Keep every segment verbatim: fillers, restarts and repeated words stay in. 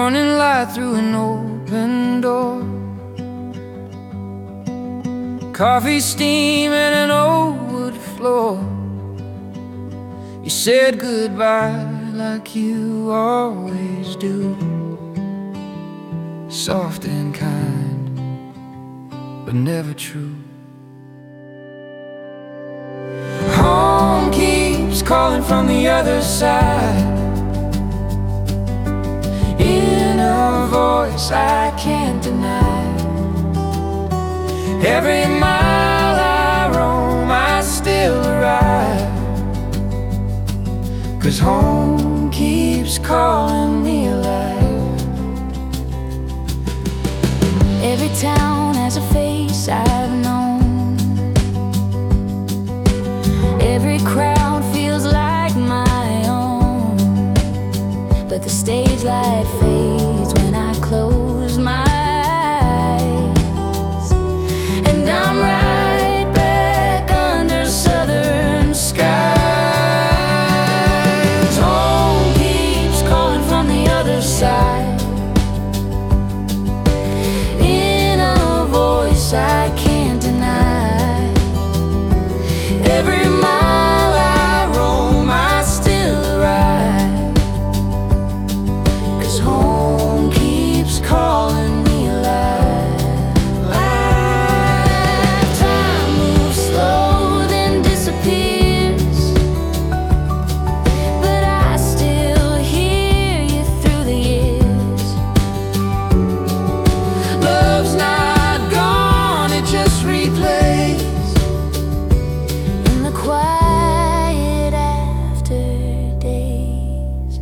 morning light through an open door, coffee steam and an old wood floor. You said goodbye like you always do, soft and kind, but never true. Home keeps calling from the other side, in a voice I can't deny. Every mile I roam, I still arrive, 'cause home keeps calling me alive. Every town has a face I've known, every crowd feels like my own, but the stage light fades when I close my eyes, and I'm right back under southern skies. Home keeps calling from the other side, in a voice I can't deny. Every mile I roam, I still arrive, 'cause home keeps calling me alive. Time moves slow, then disappears, but I still hear you through the years. Love's not gone, it just replays In the quiet after days.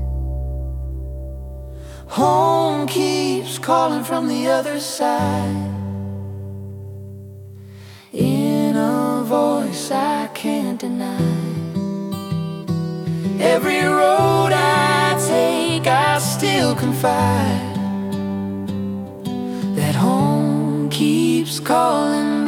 Home keeps calling from the other side, in a voice I can't deny. Every road I take, I still confide that home keeps calling